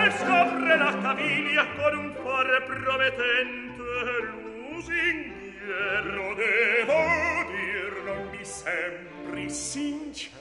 e scopre la caviglia con un fare promettente lusinghiero. Lo devo dir, non mi sembri sincero.